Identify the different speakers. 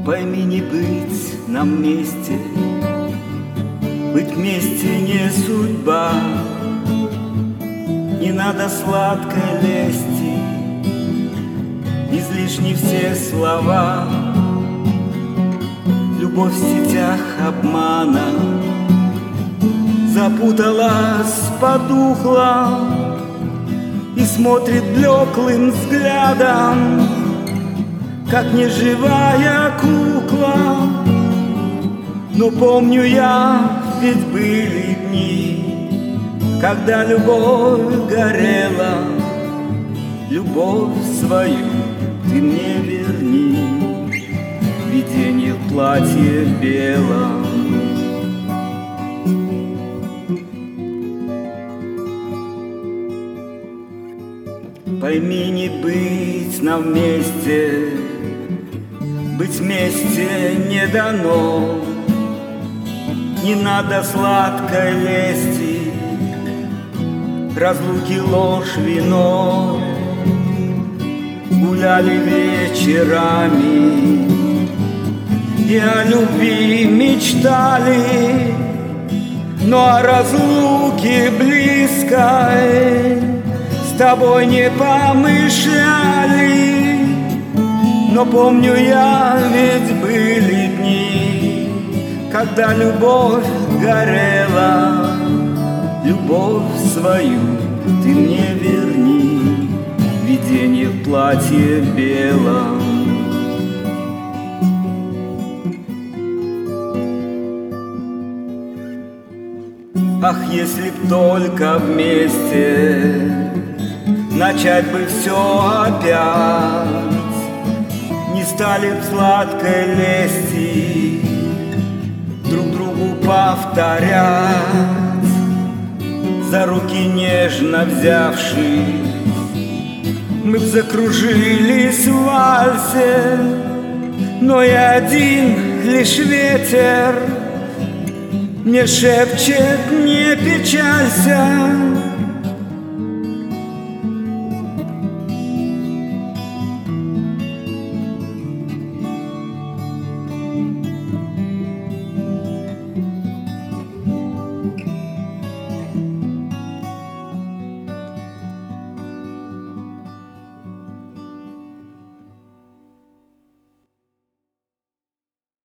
Speaker 1: Пойми, не быть нам вместе, быть вместе не судьба. Не надо сладкой лести, излишни все слова. Любовь в сетях обмана запуталась, потухла и смотрит блеклым взглядом, как неживая кукла. Но помню я, ведь были дни, когда любовь горела. Любовь свою ты мне верни, видение в платье белом. Пойми, не быть нам вместе, быть вместе не дано. Не надо сладкой лести, разлуки ложь вино. Гуляли вечерами и о любви мечтали, но о разлуке близкой с тобой не помышляли. Но помню я, ведь были дни, когда любовь горела. Любовь свою ты мне верни, видение в платье белом. Ах, если б только вместе начать бы все опять, не стали б сладкой лести друг другу повторять, за руки нежно взявшись, мы б закружились в вальсе. Но и один лишь ветер мне шепчет: не печалься,